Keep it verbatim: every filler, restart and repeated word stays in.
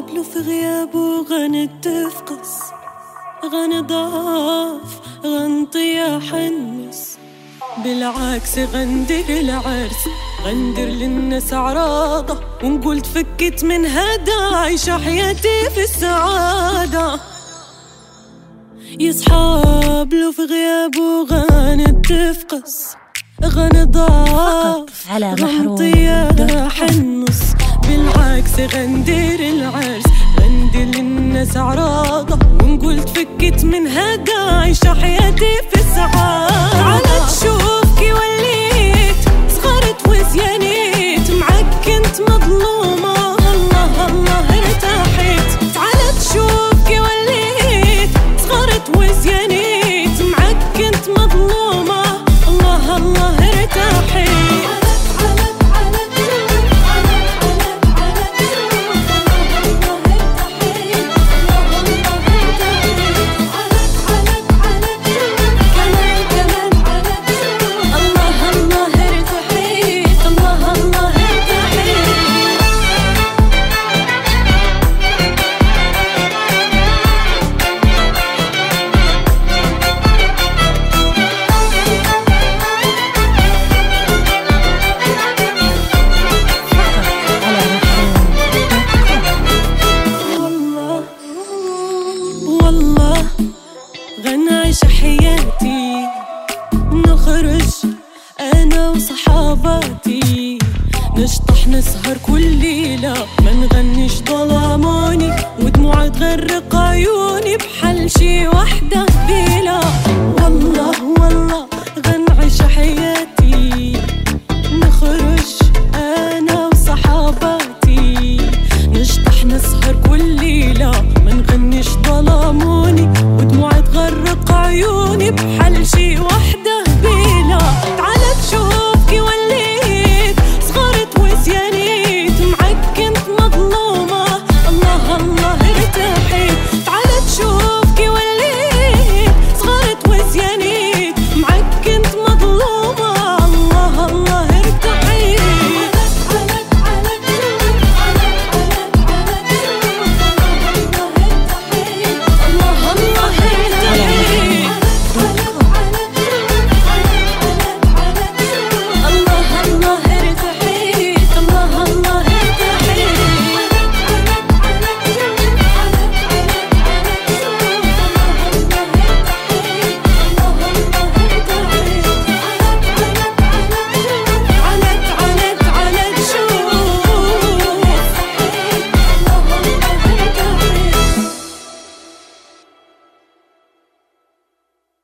صحاب في غيابه غنتفقس، غنضاف غنطيح النص. بالعكس غندير العرس، غندير للناس عراضة، ونقول تفكت من هدا عايشة حياتي في السعادة. يا صحاب لو في غيابه غنتفقس، غنضاف غنطيح النص. بالعكس غندير العرس، غندير للناس عراضة، ونقول تفكت من هدا عايشة حياتي في السعادة. تعال تشوف كي وليت، صغرت وزيانيت، معاك كنت مظلومة، الله الله ارتاحيت. تعال تشوف كي وليت، صغرت وزيانيت، معاك كنت مظلومة، الله الله ارتاحيت. والله غنعيش حياتي، نخرج أنا وصحاباتي، نشطح نسهر كل ليلة، ما نغنيش ظلاموني، ودموع تغرق عيوني بحال شي وحدة هبيلة. والله والله غنعيش حياتي، نخرج أنا وصحاباتي، نشطح نسهر كل ليلة،